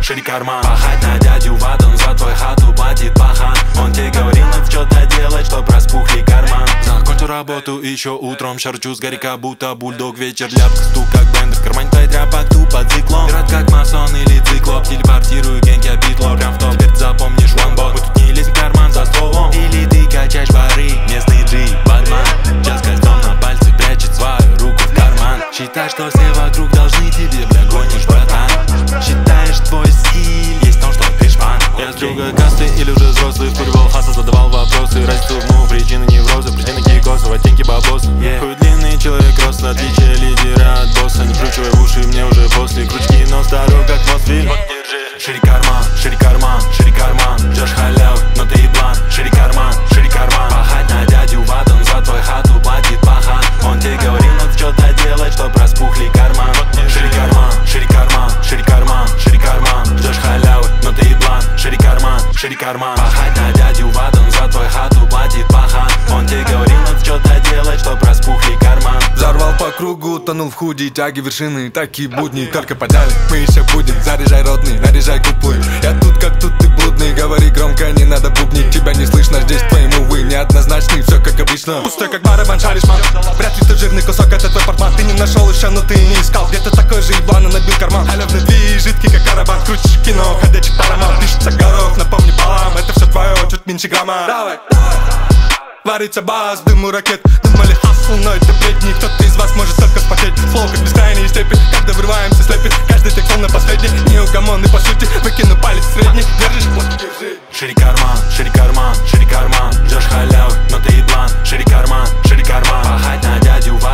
шире карман. Пахать на дядю в ад, он за твою хату платит пахан. Он тебе говорил, надо что-то делать, чтоб распухли карман. Закончу работу еще утром, шарчу с горика, будто бульдог. Вечер ляпка, стук как бендер, в кармане твой тряпок тупо циклон. Пират как масон или циклоп, телепортирую генг, я битло. Прям в топ, теперь запомнишь ванбот. Мы тут не лезем в карман за столом. Или ты качаешь бары, местный джи, бадман. Сейчас кольцом на пальце прячет свою руку в карман. Считай, что все вокруг должны тебе, бля, гонишь, братан. Считаешь, твой стиль есть в том, что ты шпан. Я с другой касты или уже взрослый, вкуривал хаса, задавал вопросы. Расстегнул причины невроза, причины кикоса, в оттенке бабоса. Хуй длинный человек рост, отличие лидера от босса. Не вкручивай в уши, мне уже после крючки, но старую как Мосфильм. Вот держи. Шире карман, шире карман, шире карман. Ждешь халяву, но ты еблан. Шире карман, шире карман. Пахать на дядю в ад, он за твою хату платит пахан. Он тебе говорил, надо что-то делать, чтоб распухли карман. Шире карман, шире карман, шире карман, шире карман. Ждешь халяву, но ты еблан. Шире карман, шире карман. Пахать на дядю в ад, он за твою хату платит пахан. Он тебе говорил, надо что-то делать, чтоб распухли карман. Взорвал по кругу, тонул в худи, тяги вершины, такие будни. Только подали, мы еще будем. Заряжай родный, наряжай куплы. Я тут как тут ты блудный, говори громко, не надо бубнить. Тебя не слышно здесь, твои мувы неоднозначны, все как обычно. Пустой как барабан, шаришман. Вряд ли ты жирный кусок, это твой портман. Ты не нашел еще, но ты не искал. Где-то такой же еблан, набил карман. Халявный движ, жидкий как карабан. Крутишь кино, ходячих параман. Дышится горох, напомни балам. Это все твое, чуть меньше грамма. Давай. Варится бас, дыму ракет. Думали хасл, но это бредни. Кто-то из вас может только вспотеть. Флоу как бескрайние степи. Когда врываемся, слепит. Каждый текст на последний. Неугомонный по сути. Выкину палец средний. Держишь, вот держи. Шире карман, шире карман, шире карман. Ждешь халяву, но ты еблан. Шире карман, шире карман. Пахать на дядю в